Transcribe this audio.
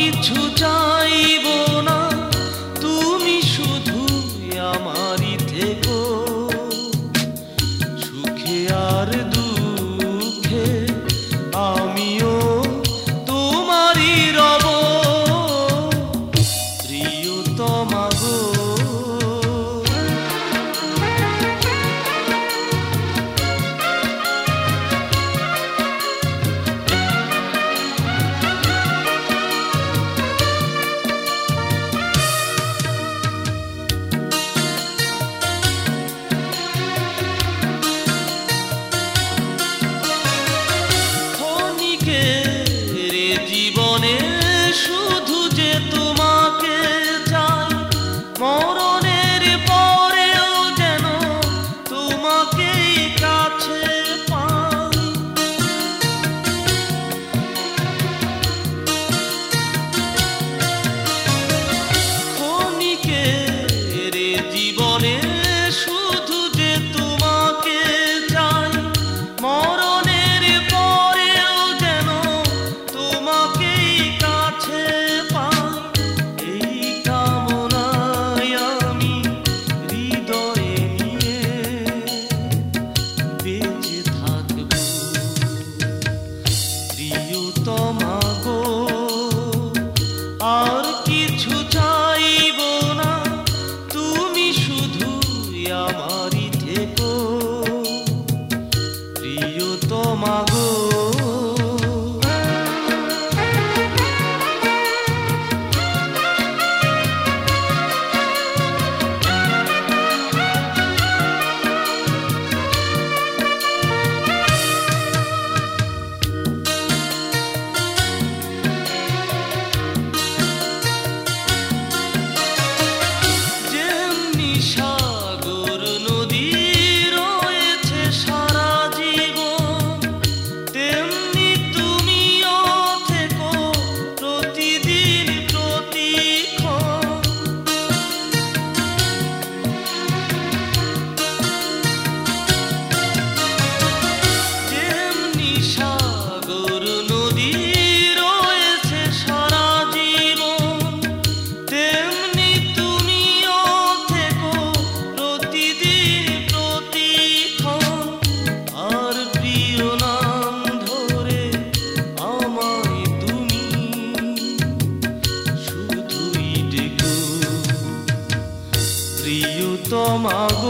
কিছু চাইব না, তুমি শুধু আমারই থেকো। সুখে আর দুঃখে আমিও তোমারই রব, প্রিয়তমা গো। জীবনে শুধু যে তোমাকে চাই, মরণের পরেও যেন তোমাকেই কাছে পাই। ক্ষণিকের জীবনে শুধু যে তোমাকে চাই, মরণের পরেও যেন তোমাকেই কাছে পাই। এই কামনায় আমি হৃদয়ে নিয়ে বেঁচে থাকব, প্রিয়তমা গো। আর কিছু চাইব না, তুমি শুধু আমারই থেকো, প্রিয়তমা গো। সাগর নদী রয়েছে সারা জীবন, তেমনি তুমিও থেকো প্রতিদিন প্রতিক্ষণ। যেমনি সাগর নদী রয়েছে সারা জীবন, তেমনি তুমিও থেকো প্রতিদিন প্রতিক্ষণ। আর প্রিয় নাম ধরে আমায় তুমি শুধুই ডেকো, প্রিয়তমা গো।